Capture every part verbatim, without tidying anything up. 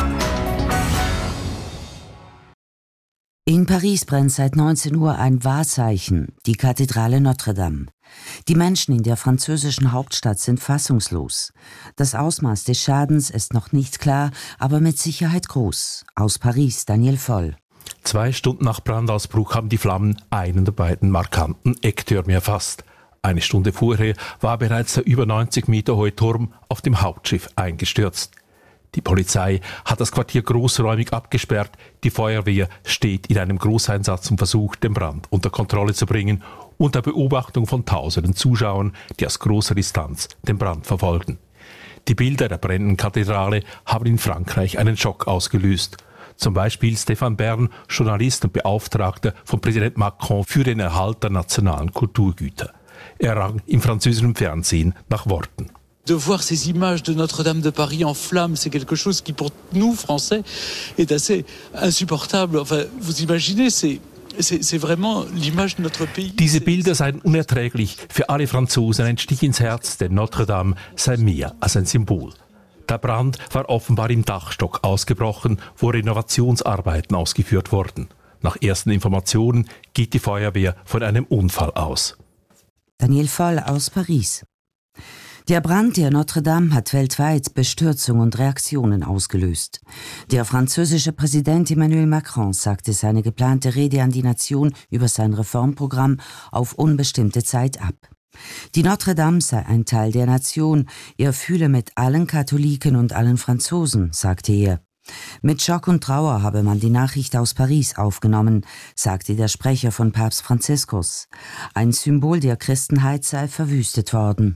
In Paris brennt seit neunzehn Uhr ein Wahrzeichen, die Kathedrale Notre-Dame. Die Menschen in der französischen Hauptstadt sind fassungslos. Das Ausmaß des Schadens ist noch nicht klar, aber mit Sicherheit groß. Aus Paris, Daniel Voll. Zwei Stunden nach Brandausbruch haben die Flammen einen der beiden markanten Ecktürme erfasst. Eine Stunde vorher war bereits der über neunzig Meter hohe Turm auf dem Hauptschiff eingestürzt. Die Polizei hat das Quartier großräumig abgesperrt. Die Feuerwehr steht in einem Großeinsatz und versucht, den Brand unter Kontrolle zu bringen, unter Beobachtung von tausenden Zuschauern, die aus großer Distanz den Brand verfolgen. Die Bilder der brennenden Kathedrale haben in Frankreich einen Schock ausgelöst. Zum Beispiel Stéphane Bern, Journalist und Beauftragter von Präsident Macron für den Erhalt der nationalen Kulturgüter. Er rang im französischen Fernsehen nach Worten. De voir ces images de Notre-Dame de Paris en flammes, c'est quelque chose qui pour nous, Français, est assez insupportable. Enfin, vous imaginez, c'est, c'est, c'est vraiment l'image de notre pays. Diese Bilder seien unerträglich. Für alle Franzosen ein Stich ins Herz, denn Notre-Dame sei mehr als ein Symbol. Der Brand war offenbar im Dachstock ausgebrochen, wo Renovationsarbeiten ausgeführt wurden. Nach ersten Informationen geht die Feuerwehr von einem Unfall aus. Daniel Voll aus Paris. Der Brand der Notre-Dame hat weltweit Bestürzung und Reaktionen ausgelöst. Der französische Präsident Emmanuel Macron sagte seine geplante Rede an die Nation über sein Reformprogramm auf unbestimmte Zeit ab. Die Notre-Dame sei ein Teil der Nation, er fühle mit allen Katholiken und allen Franzosen, sagte er. Mit Schock und Trauer habe man die Nachricht aus Paris aufgenommen, sagte der Sprecher von Papst Franziskus. Ein Symbol der Christenheit sei verwüstet worden.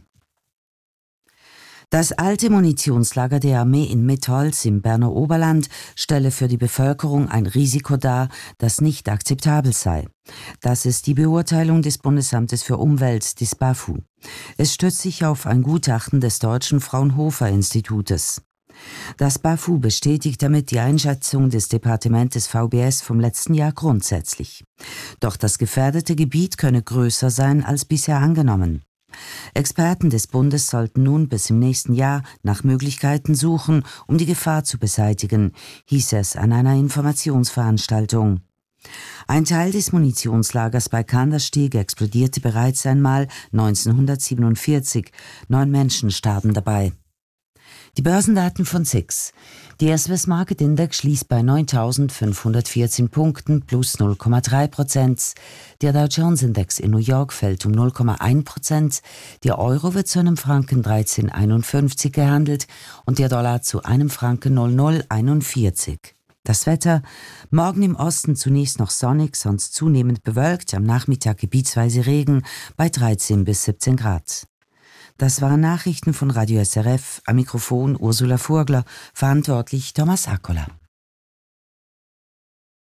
Das alte Munitionslager der Armee in Mitholz im Berner Oberland stelle für die Bevölkerung ein Risiko dar, das nicht akzeptabel sei. Das ist die Beurteilung des Bundesamtes für Umwelt, des BAFU. Es stützt sich auf ein Gutachten des deutschen Fraunhofer-Institutes. Das BAFU bestätigt damit die Einschätzung des Departements V B S vom letzten Jahr grundsätzlich. Doch das gefährdete Gebiet könne größer sein als bisher angenommen. Experten des Bundes sollten nun bis im nächsten Jahr nach Möglichkeiten suchen, um die Gefahr zu beseitigen, hieß es an einer Informationsveranstaltung. Ein Teil des Munitionslagers bei Kandersteg explodierte bereits einmal neunzehnhundertsiebenundvierzig. Neun Menschen starben dabei. Die Börsendaten von S I X. Der Swiss Market Index schließt bei neuntausendfünfhundertvierzehn Punkten plus null Komma drei Prozent. Der Dow Jones Index in New York fällt um null Komma eins Prozent. Der Euro wird zu einem Franken dreizehn Komma einundfünfzig gehandelt und der Dollar zu einem Franken null Komma null einundvierzig. Das Wetter: morgen im Osten zunächst noch sonnig, sonst zunehmend bewölkt, am Nachmittag gebietsweise Regen bei dreizehn bis siebzehn Grad. Das waren Nachrichten von Radio S R F, am Mikrofon Ursula Vogler, verantwortlich Thomas Accola.